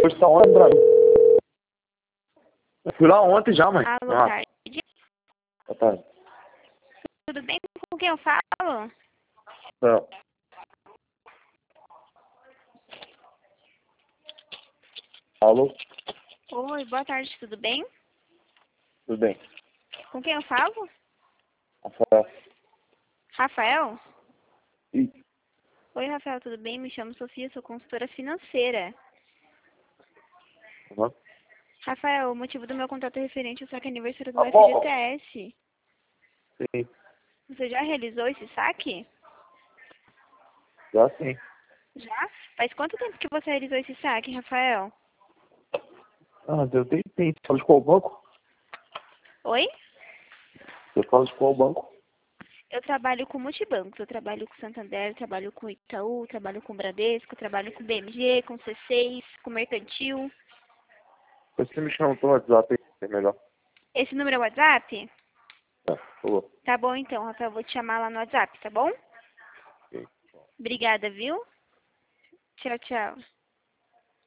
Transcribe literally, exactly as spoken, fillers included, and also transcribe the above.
Hoje tá ontem pra mim. Eu fui lá ontem já, mãe. Alô, Ah, tarde. boa tarde. Tudo bem com quem eu falo? Não. Alô? Oi, boa tarde, tudo bem? Tudo bem. Com quem eu falo? Rafael. Rafael? Ih, Oi, Rafael, tudo bem? Me chamo Sofia, sou consultora financeira. uhum. Rafael, o motivo do meu contato é referente ao saque aniversário do Ah, bom. F G T S. Sim, Você já realizou esse saque? já sim. Já? Faz quanto tempo que você realizou esse saque, Rafael? Ah, eu tenho tempo. Fala de qual banco? Oi? Eu falo de qual banco? Eu trabalho com multibancos, eu trabalho com Santander, trabalho com Itaú, trabalho com Bradesco, trabalho com B M G, com C seis, com Mercantil. Você me chama pelo WhatsApp aí, é melhor. Esse número é o WhatsApp? Tá, por favor. Tá bom então, Rafael, vou te chamar lá no WhatsApp, tá bom? Ok. Obrigada, viu? Tchau, tchau.